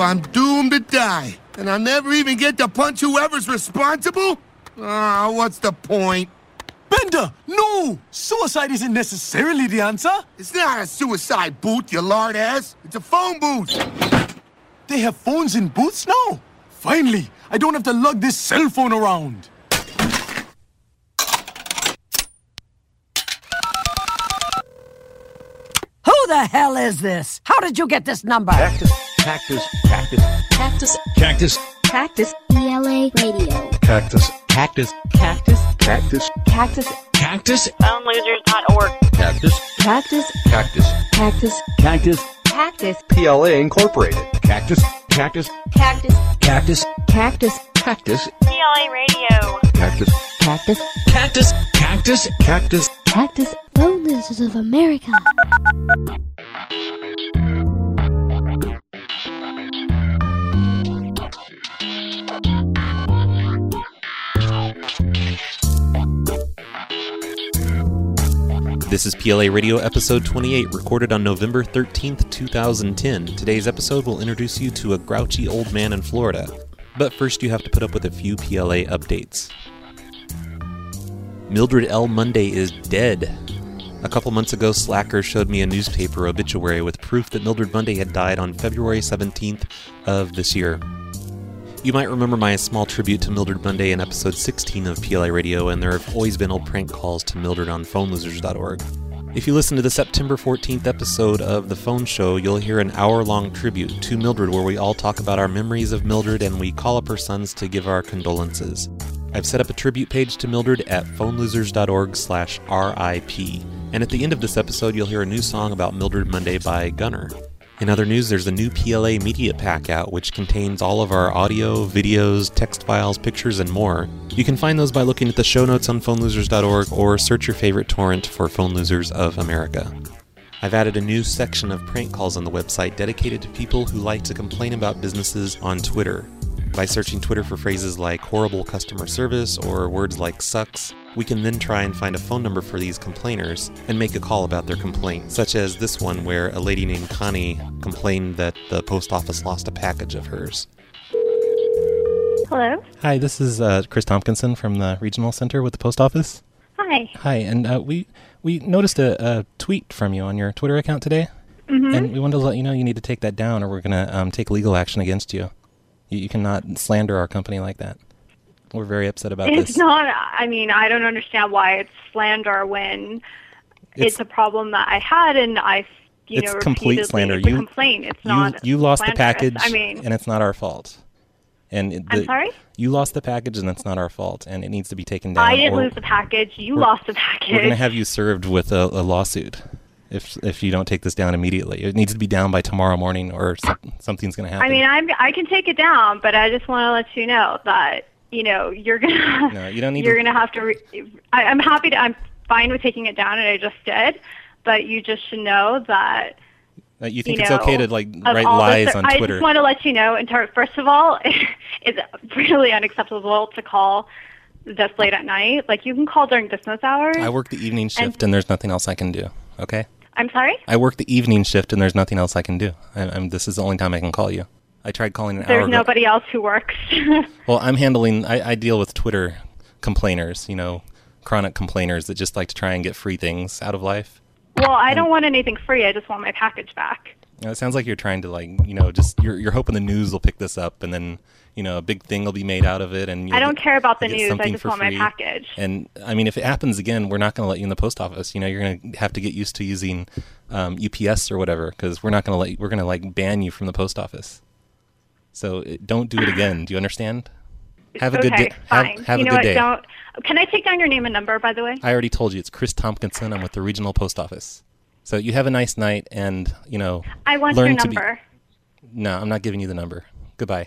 I'm doomed to die. And I'll never even get to punch whoever's responsible? What's the point? Bender, no! Suicide isn't necessarily the answer. It's not a suicide booth, you lard ass. It's a phone booth. They have phones in booths now? Finally, I don't have to lug this cell phone around. Who the hell is this? How did you get this number? Cactus. PLA Radio. Cactus. PhoneLosers.org. Cactus. PLA Incorporated. Cactus. PLA Radio. Cactus. Phone Losers of America. This is PLA Radio episode 28, recorded on November 13th, 2010. Today's episode will introduce you to a grouchy old man in Florida. But first you have to put up with a few PLA updates. Mildred L. Monday is dead. A couple months ago, Slacker showed me a newspaper obituary with proof that Mildred Monday had died on February 17th of this year. You might remember my small tribute to Mildred Monday in episode 16 of PLA Radio, and there have always been old prank calls to Mildred on PhoneLosers.org. If you listen to the September 14th episode of The Phone Show, you'll hear an hour-long tribute to Mildred where we all talk about our memories of Mildred and we call up her sons to give our condolences. I've set up a tribute page to Mildred at phonelosers.org/RIP. And at the end of this episode, you'll hear a new song about Mildred Monday by Gunner. In other news, there's a new PLA Media Pack out, which contains all of our audio, videos, text files, pictures, and more. You can find those by looking at the show notes on phonelosers.org or search your favorite torrent for Phone Losers of America. I've added a new section of prank calls on the website dedicated to people who like to complain about businesses on Twitter. By searching Twitter for phrases like horrible customer service or words like sucks, we can then try and find a phone number for these complainers and make a call about their complaint, such as this one where a lady named Connie complained that the post office lost a package of hers. Hello? Hi, this is Chris Tompkinson from the Regional Center with the Post Office. Hi. Hi, and we noticed a tweet from you on your Twitter account today, Mm-hmm. and we wanted to let you know you need to take that down or we're going to take legal action against you. You cannot slander our company like that. We're very upset about this. It's not, I mean, I don't understand why it's slander when it's a problem that I had and it's complete slander. It's a complaint. It's not you lost the package, and it's not our fault. And I'm sorry? You lost the package and it's not our fault, and it needs to be taken down. I didn't lose the package. You lost the package. We're going to have you served with a lawsuit if you don't take this down immediately. It needs to be down by tomorrow morning or something's going to happen. I mean, I can take it down, but I just want to let you know that, you're going to... No, you don't need You're going to have to... I'm happy to... I'm fine with taking it down, and I just did, but you just should know that... You think it's okay to write lies on Twitter? I just want to let you know, first of all, it's really unacceptable to call this late at night. You can call during business hours. I work the evening shift, and there's nothing else I can do, okay? I'm sorry? I work the evening shift, and there's nothing else I can do. This is the only time I can call you. I tried calling an hour ago. There's nobody else who works. Well, I deal with Twitter complainers, chronic complainers that just like to try and get free things out of life. Well, I don't want anything free. I just want my package back. It sounds like you're trying to you're hoping the news will pick this up and then, a big thing will be made out of it. And I don't care about the news. I just want my package. And I mean, if it happens again, we're not going to let you in the post office. You're going to have to get used to using UPS or whatever, because we're going to ban you from the post office. So don't do it again. Do you understand? Have a good day. Fine. Have a good day. Can I take down your name and number, by the way? I already told you. It's Chris Tompkinson. I'm with the Regional Post Office. So you have a nice night, and I want your number. No, I'm not giving you the number. Goodbye.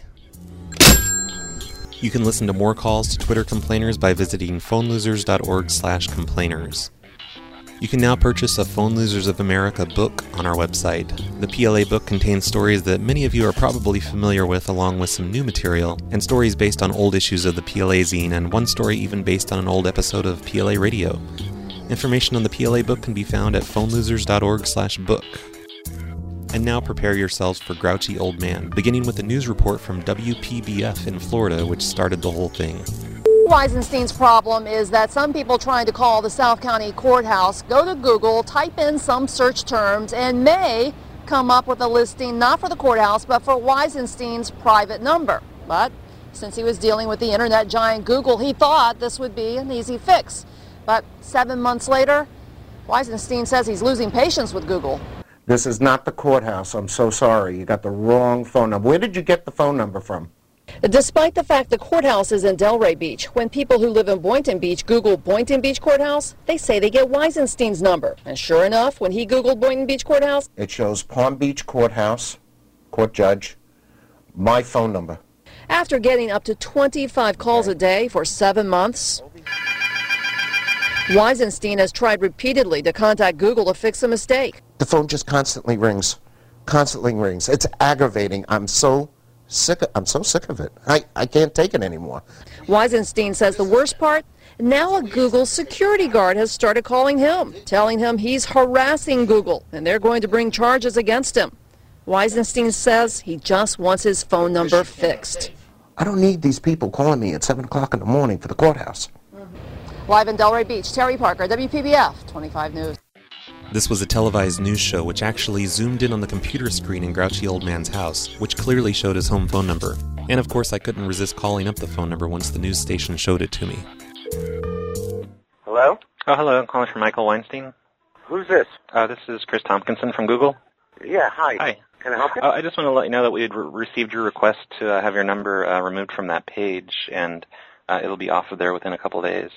You can listen to more calls to Twitter complainers by visiting phonelosers.org/complainers. You can now purchase a Phone Losers of America book on our website. The PLA book contains stories that many of you are probably familiar with, along with some new material, and stories based on old issues of the PLA zine, and one story even based on an old episode of PLA Radio. Information on the PLA book can be found at phonelosers.org/book. And now prepare yourselves for Grouchy Old Man, beginning with a news report from WPBF in Florida, which started the whole thing. Weisenstein's problem is that some people trying to call the South County Courthouse go to Google, type in some search terms, and may come up with a listing not for the courthouse, but for Weisenstein's private number. But since he was dealing with the internet giant Google, he thought this would be an easy fix. But 7 months later, Weisenstein says he's losing patience with Google. This is not the courthouse. I'm so sorry. You got the wrong phone number. Where did you get the phone number from? Despite the fact the courthouse is in Delray Beach, when people who live in Boynton Beach Google Boynton Beach Courthouse, they say they get Weisenstein's number. And sure enough, when he Googled Boynton Beach Courthouse, it shows Palm Beach Courthouse, court judge, my phone number. After getting up to 25 calls a day for 7 months, Weisenstein has tried repeatedly to contact Google to fix a mistake. The phone just constantly rings. It's aggravating. I'm so sick of it. I can't take it anymore. Weisenstein says the worst part, now a Google security guard has started calling him, telling him he's harassing Google, and they're going to bring charges against him. Weisenstein says he just wants his phone number fixed. I don't need these people calling me at 7 o'clock in the morning for the courthouse. Live in Delray Beach, Terry Parker, WPBF 25 News. This was a televised news show which actually zoomed in on the computer screen in Grouchy Old Man's house, which clearly showed his home phone number. And of course I couldn't resist calling up the phone number once the news station showed it to me. Hello? Oh, hello. I'm calling from Michael Weinstein. Who's this? This is Chris Tompkinson from Google. Yeah, hi. Hi. Can I help you? I just want to let you know that we had received your request to have your number removed from that page, and it'll be off of there within a couple days.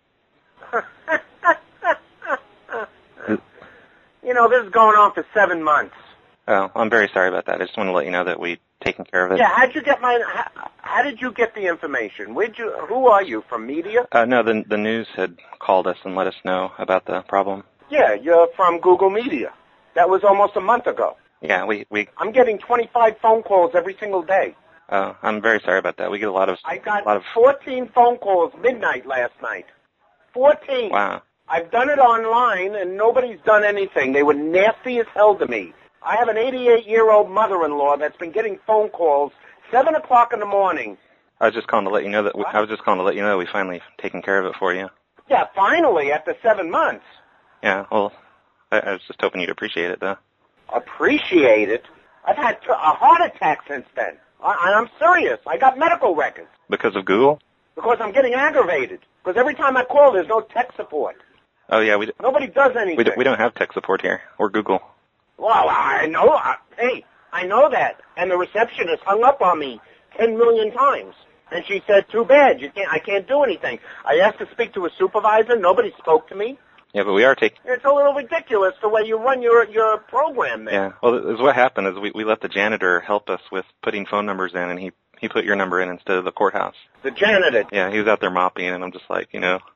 You know, this is going on for 7 months. Oh, I'm very sorry about that. I just want to let you know that we've taken care of it. Yeah, how did you get the information? Who are you, from media? No, the news had called us and let us know about the problem. Yeah, you're from Google Media. That was almost a month ago. Yeah, we I'm getting 25 phone calls every single day. Oh, I'm very sorry about that. We get a lot of... I got 14 phone calls midnight last night. 14. Wow. I've done it online, and nobody's done anything. They were nasty as hell to me. I have an 88-year-old mother-in-law that's been getting phone calls 7 o'clock in the morning. I was just calling to let you know that we finally taken care of it for you. Yeah, finally, after 7 months. Yeah, well, I was just hoping you'd appreciate it, though. Appreciate it? I've had a heart attack since then. I'm serious. I got medical records. Because of Google? Because I'm getting aggravated. Because every time I call, there's no tech support. Oh, yeah, nobody does anything. We don't have tech support here. We're Google. Well, I know. I know that. And the receptionist hung up on me 10 million times. And she said, too bad, I can't do anything. I asked to speak to a supervisor. Nobody spoke to me. Yeah, but we are taking... It's a little ridiculous the way you run your program there. Yeah, well, what happened is we let the janitor help us with putting phone numbers in, and he put your number in instead of the courthouse. The janitor? Yeah, he was out there mopping, and I'm just like,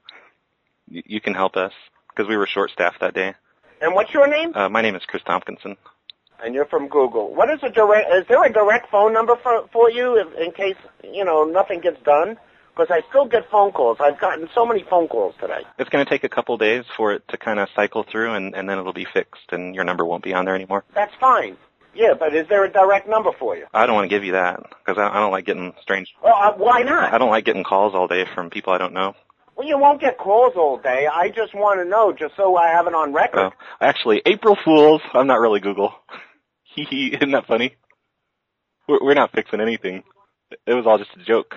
you can help us, because we were short-staffed that day. And what's your name? My name is Chris Tompkinson. And you're from Google. Is there a direct phone number for you in case, nothing gets done? Because I still get phone calls. I've gotten so many phone calls today. It's going to take a couple days for it to kind of cycle through, and then it'll be fixed, and your number won't be on there anymore. That's fine. Yeah, but is there a direct number for you? I don't want to give you that, because I don't like getting strange... Well, why not? I don't like getting calls all day from people I don't know. Well, you won't get calls all day. I just want to know, just so I have it on record. Oh, actually, April Fools. I'm not really Google. Isn't that funny? We're not fixing anything. It was all just a joke.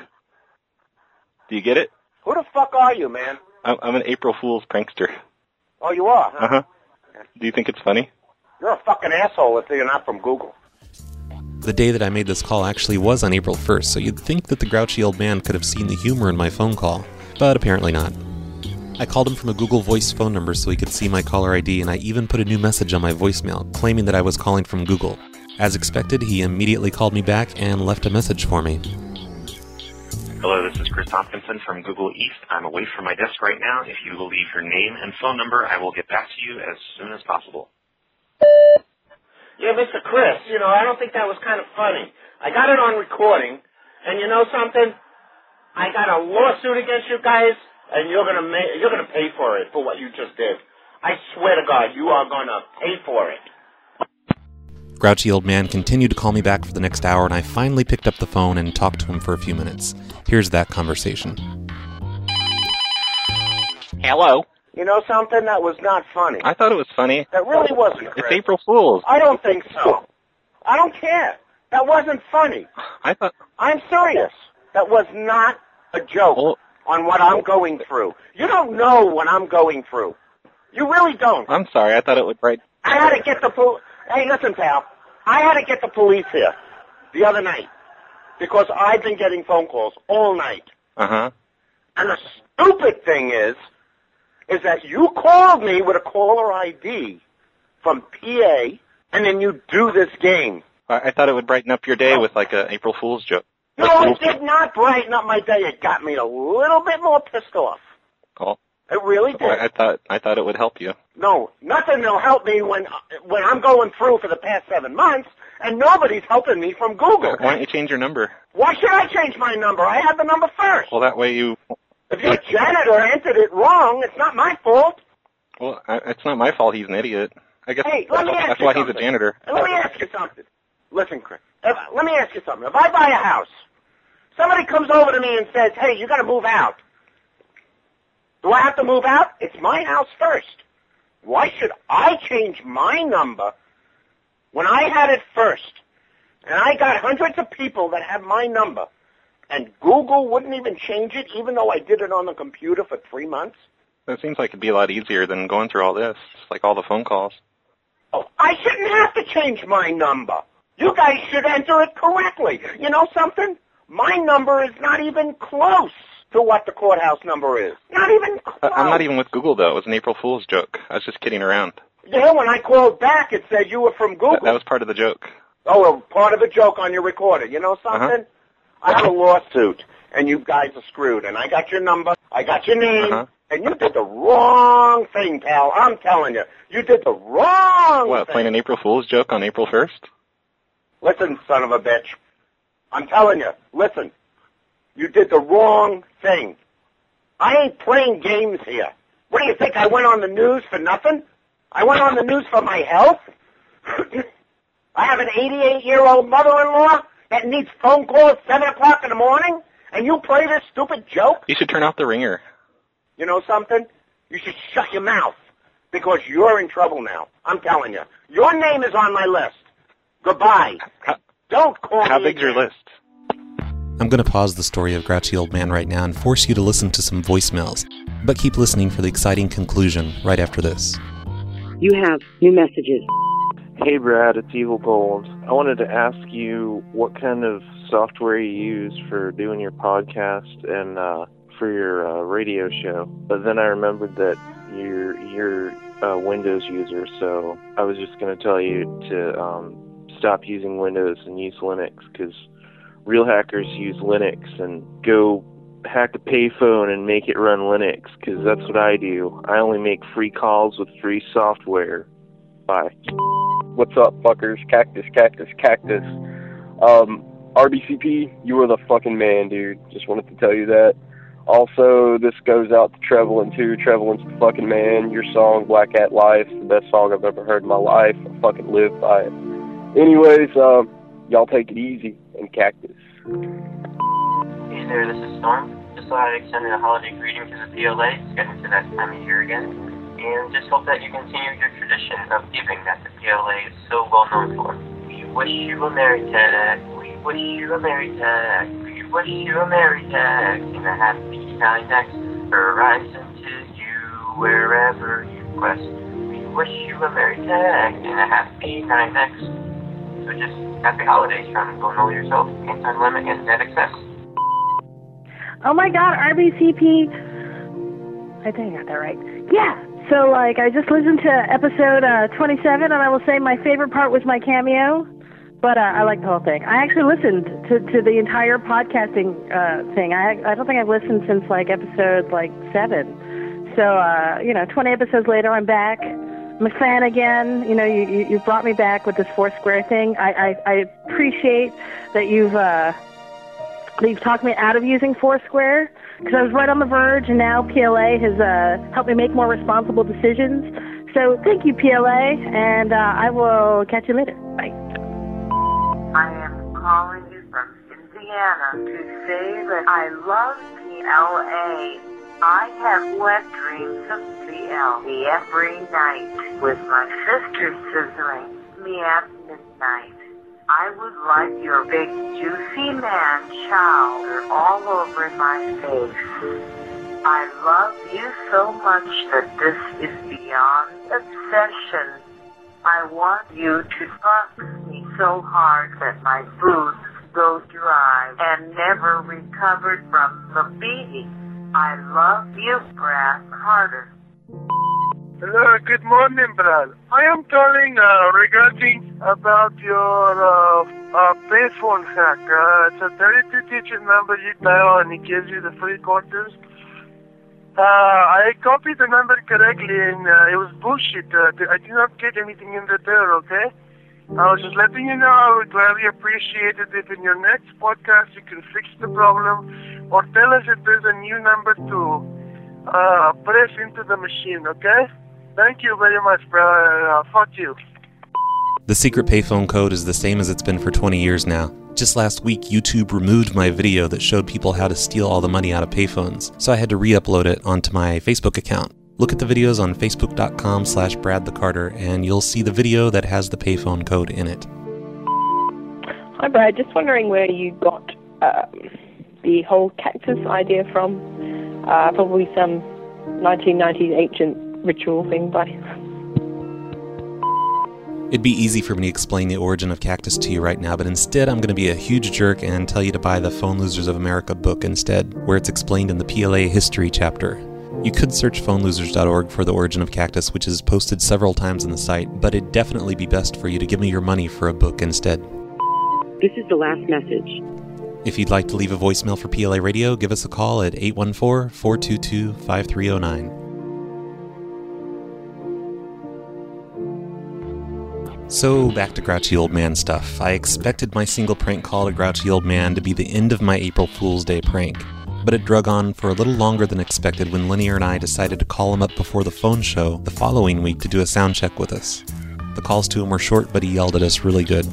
Do you get it? Who the fuck are you, man? I'm an April Fool's prankster. Oh, you are, huh? Uh-huh. Do you think it's funny? You're a fucking asshole if you're not from Google. The day that I made this call actually was on April 1st, so you'd think that the grouchy old man could have seen the humor in my phone call, but apparently not. I called him from a Google Voice phone number so he could see my caller ID, and I even put a new message on my voicemail, claiming that I was calling from Google. As expected, he immediately called me back and left a message for me. Hello, this is Chris Tompkinson from Google East. I'm away from my desk right now. If you will leave your name and phone number, I will get back to you as soon as possible. Yeah, Mr. Chris, I don't think that was kind of funny. I got it on recording, and you know something? I got a lawsuit against you guys, and you're gonna pay for it for what you just did. I swear to God, you are gonna pay for it. Grouchy Old Man continued to call me back for the next hour, and I finally picked up the phone and talked to him for a few minutes. Here's that conversation. Hello? You know something? That was not funny. I thought it was funny. That really wasn't, Chris. It's April Fool's. I don't think so. I don't care. That wasn't funny. I'm serious. That was not a joke on what I'm going through. You don't know what I'm going through. You really don't. I'm sorry. I thought it would break. I had to get the police. Hey, listen, pal. I had to get the police here the other night because I've been getting phone calls all night. Uh-huh. And the stupid thing is that you called me with a caller ID from PA, and then you do this game. I thought it would brighten up your day with like a April Fool's joke. No, it did not brighten up my day. It got me a little bit more pissed off. Cool. It really did. I thought it would help you. No, nothing will help me when I'm going through for the past 7 months, and nobody's helping me from Google. Why don't you change your number? Why should I change my number? I had the number first. Well, that way you... If your janitor entered it wrong, it's not my fault. Well, it's not my fault he's an idiot. I guess Hey, let me ask that's you why something. he's a janitor. Let me ask you something. Listen, Chris, let me ask you something. If I buy a house, somebody comes over to me and says, hey, you got to move out. Do I have to move out? It's my house first. Why should I change my number when I had it first? And I got hundreds of people that have my number, and Google wouldn't even change it, even though I did it on the computer for 3 months? It seems like it'd be a lot easier than going through all this, like all the phone calls. Oh, I shouldn't have to change my number. You guys should enter it correctly. You know something? My number is not even close to what the courthouse number is. Not even close. I'm not even with Google, though. It was an April Fool's joke. I was just kidding around. Yeah, when I called back, it said you were from Google. That was part of the joke. Oh, well, part of a joke on your recorder. You know something? I have a lawsuit, and you guys are screwed. And I got your number, I got your name, and you did the wrong thing, pal. I'm telling you. You did the wrong What, thing. playing an April Fool's joke on April 1st? Listen, son of a bitch. I'm telling you, listen. You did the wrong thing. I ain't playing games here. What do you think, I went on the news for nothing? I went on the news for my health? I have an 88-year-old mother-in-law that needs phone calls at 7 o'clock in the morning, and you play this stupid joke? You should turn off the ringer. You know something? You should shut your mouth, because you're in trouble now. I'm telling you. Your name is on my list. Goodbye. Don't call me How big's your list? I'm going to pause the story of Grouchy Old Man right now and force you to listen to some voicemails, but keep listening for the exciting conclusion right after this. You have new messages. Hey Brad, it's Evil Gold. I wanted to ask you what kind of software you use for doing your podcast and for your radio show. But then I remembered that you're a Windows user, so I was just going to tell you to stop using Windows and use Linux, because real hackers use Linux, and go hack a payphone and make it run Linux, because that's what I do. I only make free calls with free software. Bye. What's up, fuckers? Cactus. RBCP, you are the fucking man, dude. Just wanted to tell you that. Also, this goes out to Trevelyan, too. Trevelyan's the fucking man. Your song, Black Hat Life, the best song I've ever heard in my life. I fucking live by it. Anyways, y'all take it easy, and Cactus. Hey there, this is Storm. Just thought I'd extend a holiday greeting to the PLA. It's getting to that time of year again. And just hope that you continue your tradition of giving that the PLA is so well known for. We wish you a Merry Tech. We wish you a Merry Tech. We wish you a Merry Tech. And a happy 9X horizon to you wherever you quest. We wish you a Merry Tech and a happy 9X. So just happy holidays from Go Know Yourself, Anton Lemon, and Dead Excess. Oh my god, RBCP. I think I got that right. Yeah. So, I just listened to episode 27, and I will say my favorite part was my cameo, but I like the whole thing. I actually listened to the entire podcasting thing. I don't think I've listened since, episode, 7. So, 20 episodes later, I'm back. I'm a fan again. You know, you brought me back with this Foursquare thing. I appreciate that you've talked me out of using Foursquare, because I was right on the verge, and now PLA has helped me make more responsible decisions. So thank you, PLA, and I will catch you later. Bye. I am calling you from Indiana to say that I love PLA. I have wet dreams of PLA every night with my sister scissoring me at midnight. I would like your big juicy man chowder all over my face. I love you so much that this is beyond obsession. I want you to fuck me so hard that my boobs go dry and never recovered from the beating. I love you, Brad Carter. Hello, good morning, Brad. I am calling regarding about your payphone hack. It's a 32-digit number you dial and it gives you the free quarters. I copied the number correctly and it was bullshit. I did not get anything in return, okay? I was just letting you know I would gladly appreciate it if in your next podcast you can fix the problem or tell us if there's a new number to press into the machine, okay? Thank you very much, bro. Fuck you. The secret payphone code is the same as it's been for 20 years now. Just last week, YouTube removed my video that showed people how to steal all the money out of payphones, so I had to re-upload it onto my Facebook account. Look at the videos on facebook.com/BradTheCarter, and you'll see the video that has the payphone code in it. Hi, Brad. Just wondering where you got the whole cactus idea from. Probably some 1990s ancient ritual thing, buddy. It'd be easy for me to explain the origin of cactus to you right now, but instead I'm going to be a huge jerk and tell you to buy the Phone Losers of America book instead, where it's explained in the PLA history chapter. You could search phonelosers.org for the origin of cactus, which is posted several times on the site, but it'd definitely be best for you to give me your money for a book instead. This is the last message. If you'd like to leave a voicemail for PLA Radio, give us a call at 814-422-5309. So, back to Grouchy Old Man stuff. I expected my single prank call to Grouchy Old Man to be the end of my April Fool's Day prank, but it drug on for a little longer than expected when Linear and I decided to call him up before the phone show the following week to do a sound check with us. The calls to him were short, but he yelled at us really good.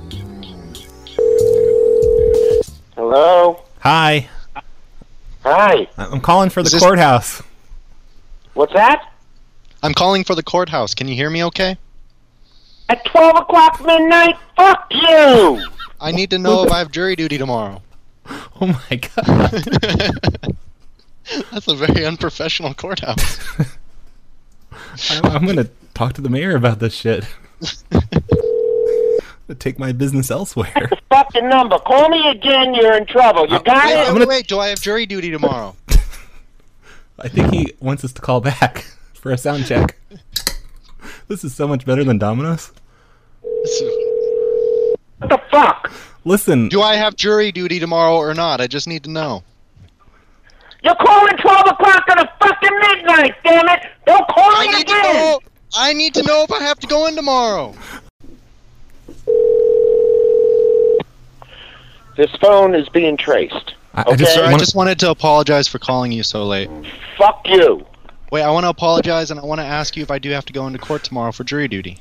Hello? Hi. Hi. I'm calling for the courthouse. What's that? I'm calling for the courthouse. Can you hear me okay? At 12 o'clock midnight? Fuck you! I need to know if I have jury duty tomorrow. Oh my god. That's a very unprofessional courthouse. I'm gonna talk to the mayor about this shit. Take my business elsewhere. That's the fucking number. Call me again, you're in trouble. You got it? Wait, do I have jury duty tomorrow? I think he wants us to call back for a sound check. This is so much better than Domino's. What the fuck? Listen. Do I have jury duty tomorrow or not? I just need to know. You're calling 12 o'clock on a fucking midnight, damn it! Don't call me again! I need to know if I have to go in tomorrow. This phone is being traced. I just wanted to apologize for calling you so late. Fuck you. Wait, I want to apologize and I want to ask you if I do have to go into court tomorrow for jury duty.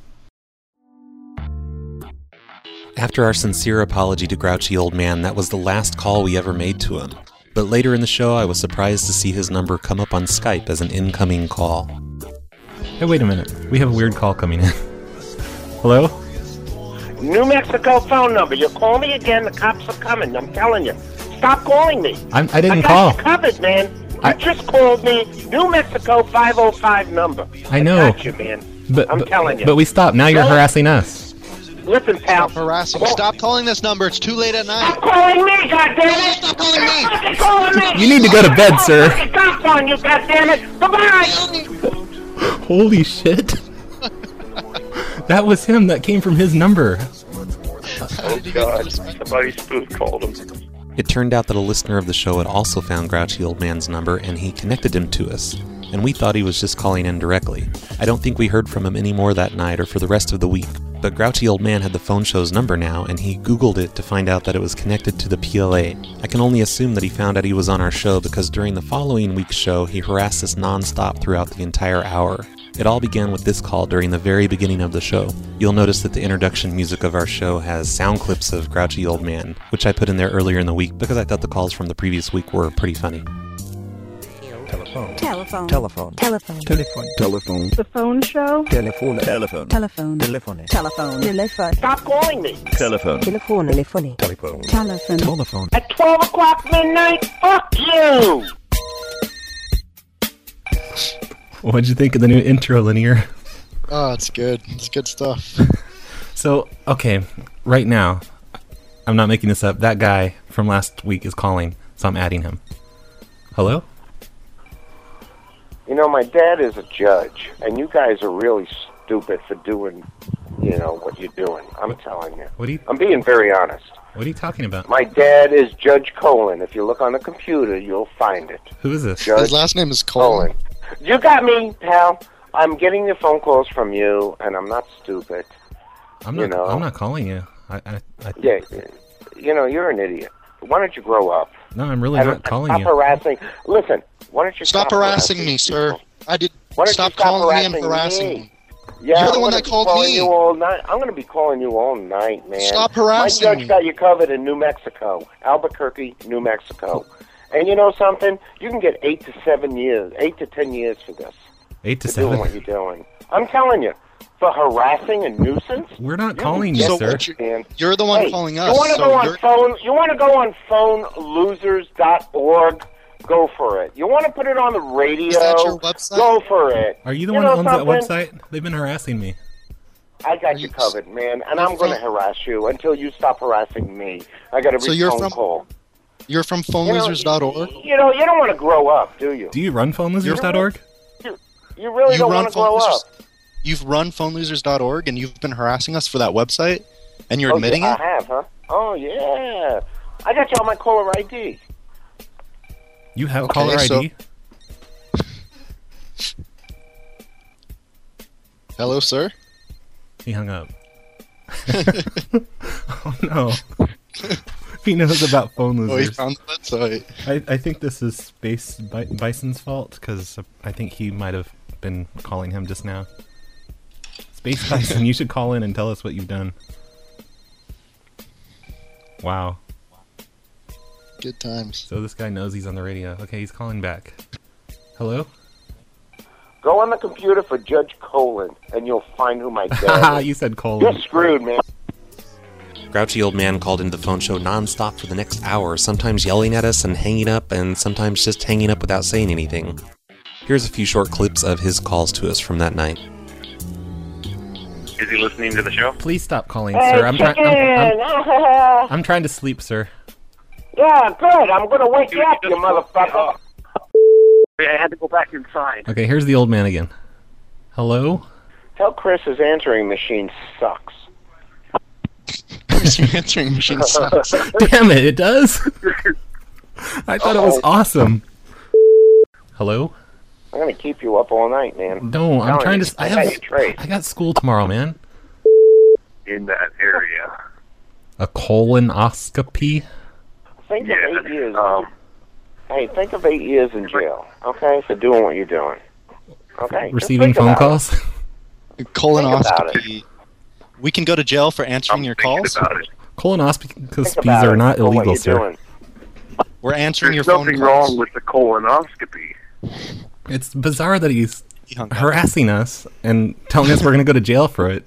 After our sincere apology to Grouchy Old Man, that was the last call we ever made to him. But later in the show, I was surprised to see his number come up on Skype as an incoming call. Hey, wait a minute. We have a weird call coming in. Hello? New Mexico phone number. You call me again, the cops are coming. I'm telling you. Stop calling me. I didn't call. call. You covered, man. You just called me. New Mexico 505 number. I know. I got you, man. I'm telling you. But we stopped. Now you're harassing us. Listen, pal. Stop harassing. Stop calling this number. It's too late at night. Stop calling me, goddammit! Stop calling me! Stop calling me! You need to go to bed, sir. Stop calling you, goddammit! Goodbye! Holy shit. That was him. That came from his number. Oh god, somebody spoof called him. It turned out that a listener of the show had also found Grouchy Old Man's number, and he connected him to us. And we thought he was just calling in directly. I don't think we heard from him anymore that night or for the rest of the week. But Grouchy Old Man had the phone show's number now, and he Googled it to find out that it was connected to the PLA. I can only assume that he found out he was on our show because during the following week's show, he harassed us non-stop throughout the entire hour. It all began with this call during the very beginning of the show. You'll notice that the introduction music of our show has sound clips of Grouchy Old Man, which I put in there earlier in the week because I thought the calls from the previous week were pretty funny. Telephone. Telephone. Telephone. Telephone. Telephone. Telephone. The phone show. Telephone. Telephone. Telephone. Telephone. Telephone. Telephone. Stop calling me. Telephone. Telephone. Telephone. Telephone. Telephone. Telephone. At 12 o'clock midnight, fuck you! What'd you think of the new intro, Linear? Oh, it's good. It's good stuff. So, okay, right now, I'm not making this up. That guy from last week is calling, so I'm adding him. Hello? You know, my dad is a judge, and you guys are really stupid for doing, what you're doing. I'm telling you. What are you? I'm being very honest. What are you talking about? My dad is Judge Colin. If you look on the computer, you'll find it. Who is this? His last name is Colin. You got me, pal. I'm getting the phone calls from you, and I'm not stupid. I'm not calling you. Yeah, you're an idiot. Why don't you grow up? No, I'm really not calling you. Stop harassing. Listen, why don't you stop harassing me, sir? Why don't you stop calling me and harassing me. Yeah, You're the one that called me. You all night. I'm going to be calling you all night, man. Stop harassing My me. judge got you covered in New Mexico, Albuquerque, New Mexico. And you know something? You can get 8 to 10 years for this. 8 to for 7? Doing what you're doing. I'm telling you, for harassing and nuisance. We're not calling you, sir. You're the one calling us. You want to go on phone? You want to go on phonelosers.org? Go for it. You want to put it on the radio? Is that your website? Go for it. Are you the one that owns that website? They've been harassing me. I got you covered, man, and I'm going to harass you until you stop harassing me. I got every phone call. You're from phonelosers.org? You don't want to grow up, do you? Do you run phonelosers.org? You really don't want to grow up. You've run phonelosers.org, and you've been harassing us for that website, and you're admitting it? I have, huh? Oh, yeah. I got you on my caller ID. You have caller ID? Hello, sir? He hung up. Oh, no. He knows about phone losers. Oh, he found the website. I think this is Space Bison's fault, because I think he might have been calling him just now. Space Bison, you should call in and tell us what you've done. Wow. Good times. So this guy knows he's on the radio. Okay, he's calling back. Hello? Go on the computer for Judge Colin, and you'll find who my dad is. You said Colin. You're screwed, man. Grouchy Old Man called into the phone show nonstop for the next hour, sometimes yelling at us and hanging up, and sometimes just hanging up without saying anything. Here's a few short clips of his calls to us from that night. Is he listening to the show? Please stop calling, Hey, sir. I'm chicken! trying to sleep, sir. Yeah, good. I'm going to wake you up, you motherfucker. I had to go back inside. Okay, here's the old man again. Hello? Tell Chris his answering machine sucks. Your answering machine sucks. Damn it, it does? I thought it was awesome. Hello? I'm going to keep you up all night, man. No, I'm trying to... I got school tomorrow, man. In that area. A colonoscopy? Think of 8 years. Hey, think of 8 years in jail, okay, for doing what you're doing. Okay? Just Receiving think phone about calls? Colonoscopy. We can go to jail for answering your calls? Colonoscopies are not illegal, sir. We're answering your There's phone nothing calls. wrong with the colonoscopy. It's bizarre that he's harassing us and telling us we're going to go to jail for it.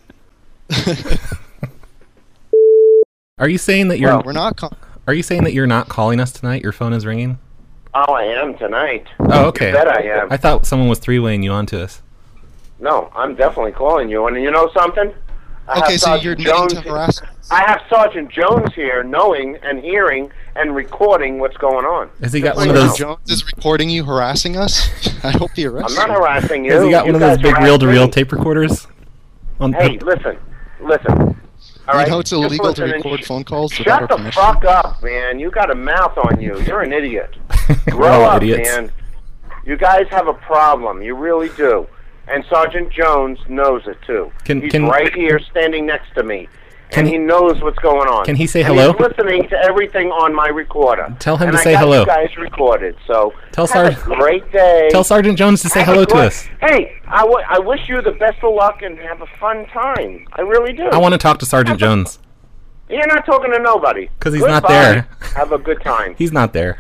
Are you saying that you're... we're not... Are you saying that you're not calling us tonight? Your phone is ringing? Oh, I am tonight. Oh, okay. You bet I am. I thought someone was three-waying you onto us. No, I'm definitely calling you. And you know something? Okay, so you're admitting to harassing us. I have Sergeant Jones here knowing and hearing and recording what's going on. Has he got one of those... Jones is recording you harassing us? I hope he arrests I'm not harassing you. Has he got one of those big reel-to-reel tape recorders? Hey, listen. All right? You know it's Just illegal to listen and record phone calls without our Shut the permission? fuck up, man. You got a mouth on you. You're an idiot. We're Grow all up, idiots. man. You guys have a problem. You really do. And Sergeant Jones knows it, too. He's right here standing next to me. and he knows what's going on. Can he say And hello? He's listening to everything on my recorder. Tell him and to I say got hello. You guys recorded, so Tell have a great day. Tell Sergeant Jones to say Have a hello to great- us. Hey, I wish you the best of luck and have a fun time. I really do. I want to talk to Sergeant Jones. You're not talking to nobody. 'Cause he's not Goodbye. there. Have a good time. He's not there.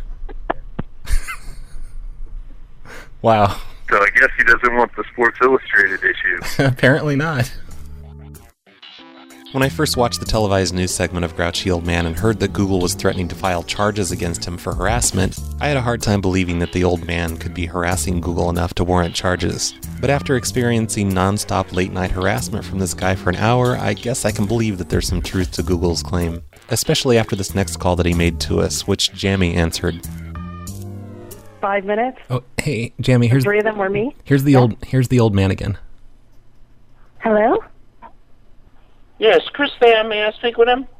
Wow. So I guess he doesn't want the Sports Illustrated issue. Apparently not. When I first watched the televised news segment of Grouchy Old Man and heard that Google was threatening to file charges against him for harassment, I had a hard time believing that the old man could be harassing Google enough to warrant charges. But after experiencing non-stop late-night harassment from this guy for an hour, I guess I can believe that there's some truth to Google's claim. Especially after this next call that he made to us, which Jammy answered. 5 minutes. Oh, hey, Jammy, here's 3 of them were me. here's the old man again. Hello? Yes, Chris there. May I speak with him?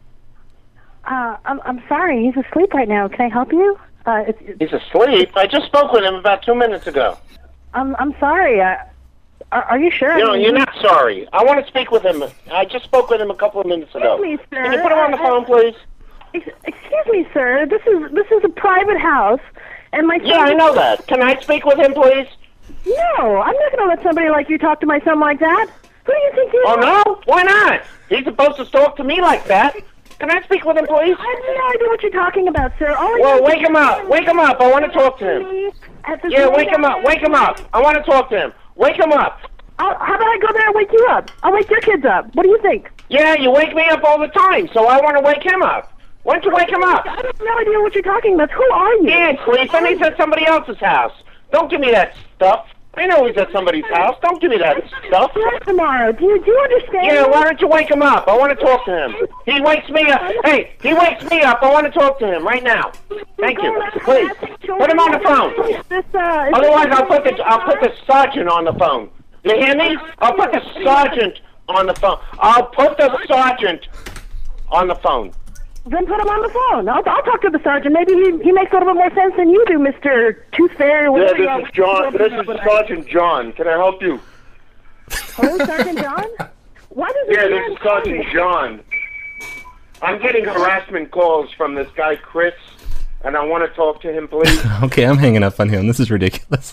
I'm sorry. He's asleep right now. Can I help you? He's asleep. I just spoke with him about 2 minutes ago. I'm sorry. Are you sure? No, you're not sorry. I want to speak with him. I just spoke with him a couple of minutes ago. Excuse me, sir. Can you put him on the phone, please? Excuse me, sir. This is a private house, and my son... Yeah, I know that. Can I speak with him, please? No, I'm not going to let somebody like you talk to my son like that. Who do you think you Oh, are? no? Why not? He's supposed to talk to me like that. Can I speak with him, please? I have no idea what you're talking about, sir. Well, wake him up. Wake him up. I want to talk to him. Yeah, wake him up. Wake him up. I want to talk to him. Wake him up. How about I go there and wake you up? I'll wake your kids up. What do you think? Yeah, you wake me up all the time, so I want to wake him up. Why don't you wake him up? I have no idea what you're talking about. Who are you? Yeah, sleeping. He's at somebody else's house. Don't give me that stuff. I know he's at somebody's house. Don't give me that stuff. Tomorrow. Do you understand? Yeah, why don't you wake him up? I want to talk to him. He wakes me up. Hey, he wakes me up. I want to talk to him right now. Thank you. Please, put him on the phone. Otherwise, I'll put the sergeant on the phone. You hear me? I'll put the sergeant on the phone. I'll put the sergeant on the phone. Then put him on the phone. I'll talk to the sergeant. Maybe he makes a little bit more sense than you do, Mr. Tooth Fairy. Yeah, this is John. This is Sergeant John. Can I help you? Hello, Sergeant John? Why does Yeah, this is Sergeant John. I'm getting harassment calls from this guy, Chris, and I want to talk to him, please. Okay, I'm hanging up on him. This is ridiculous.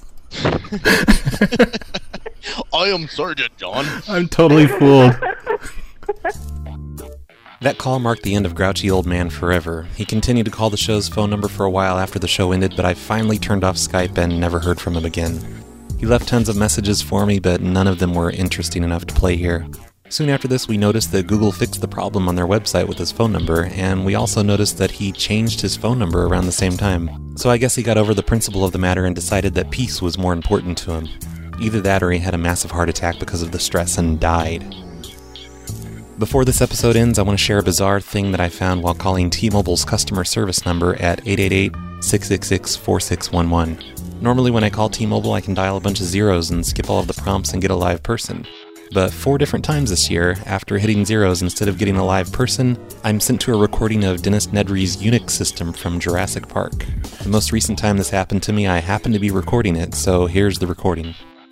I am Sergeant John. I'm totally fooled. That call marked the end of Grouchy Old Man forever. He continued to call the show's phone number for a while after the show ended, but I finally turned off Skype and never heard from him again. He left tons of messages for me, but none of them were interesting enough to play here. Soon after this, we noticed that Google fixed the problem on their website with his phone number, and we also noticed that he changed his phone number around the same time. So I guess he got over the principle of the matter and decided that peace was more important to him. Either that or he had a massive heart attack because of the stress and died. Before this episode ends, I want to share a bizarre thing that I found while calling T-Mobile's customer service number at 888-666-4611. Normally when I call T-Mobile, I can dial a bunch of zeros and skip all of the prompts and get a live person. But 4 different times this year, after hitting zeros instead of getting a live person, I'm sent to a recording of Dennis Nedry's Unix system from Jurassic Park. The most recent time this happened to me, I happened to be recording it, so here's the recording.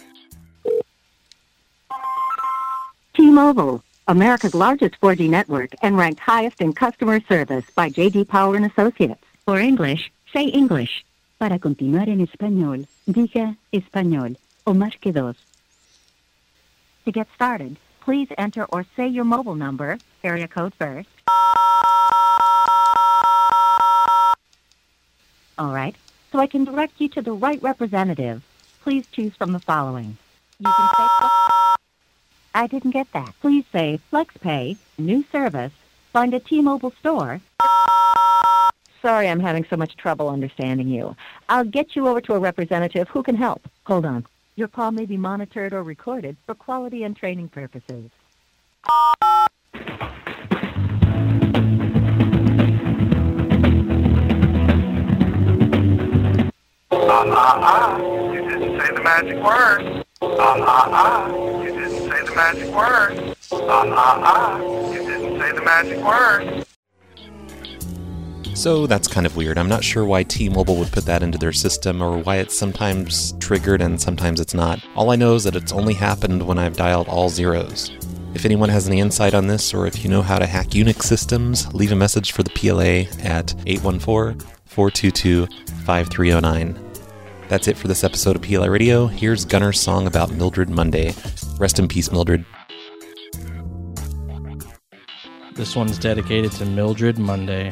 T-Mobile, America's largest 4G network and ranked highest in customer service by J.D. Power & Associates. For English, say English. Para continuar en español, diga español, o marque dos. To get started, please enter or say your mobile number, area code first. All right, so I can direct you to the right representative. Please choose from the following. You can say... I didn't get that. Please say FlexPay, new service, find a T-Mobile store. Sorry, I'm having so much trouble understanding you. I'll get you over to a representative who can help. Hold on. Your call may be monitored or recorded for quality and training purposes. You didn't say the magic word. You didn't say the magic word. You didn't say the magic word. So that's kind of weird. I'm not sure why T-Mobile would put that into their system or why it's sometimes triggered and sometimes it's not. All I know is that it's only happened when I've dialed all zeros. If anyone has any insight on this, or if you know how to hack Unix systems, leave a message for the PLA at 814-422-5309. That's it for this episode of PLA Radio. Here's Gunner's song about Mildred Monday. Rest in peace, Mildred. This one's dedicated to Mildred Monday.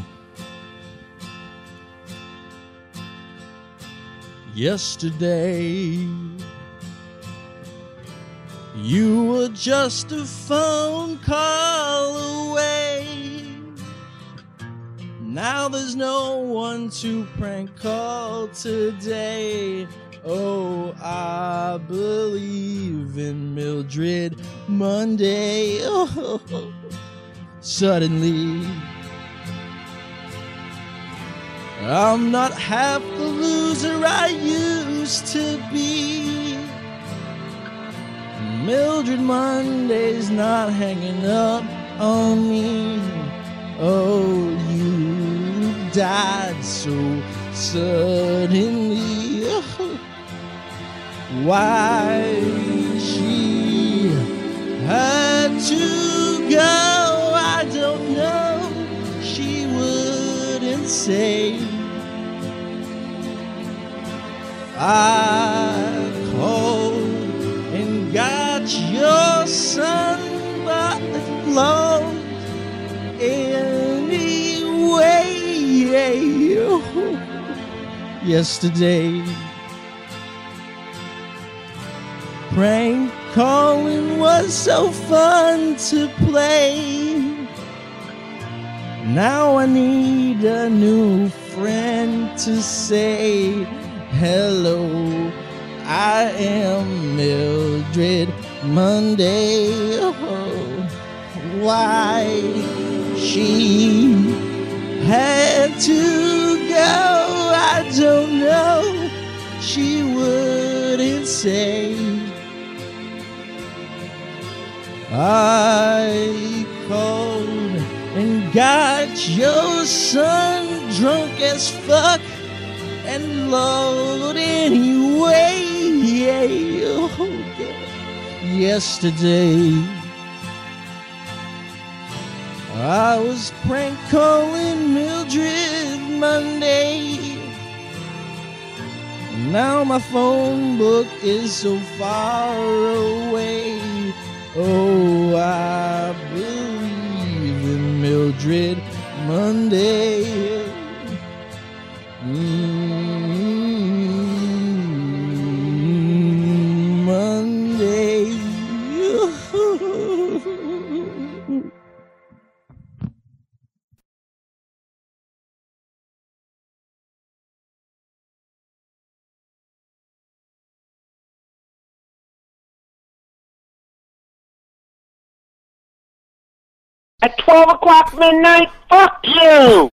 Yesterday, you were just a phone call away. Now there's no one to prank call today. Oh, I believe in Mildred Monday. Oh, suddenly, I'm not half the loser I used to be. Mildred Monday's not hanging up on me. Oh, you died so suddenly. Why she had to go, I don't know. She wouldn't say. I called and got your son, but Lord, anyway. Yesterday, prank calling was so fun to play. Now I need a new friend to say hello. I am Mildred Monday. Oh, why she had to go, I don't know. She wouldn't say. I called and got your son drunk as fuck and Lord anyway. Oh, God. Yesterday, I was prank calling Mildred Monday. Now my phone book is so far away. Oh, I believe in Mildred Monday. Monday. At 12 o'clock midnight, fuck you!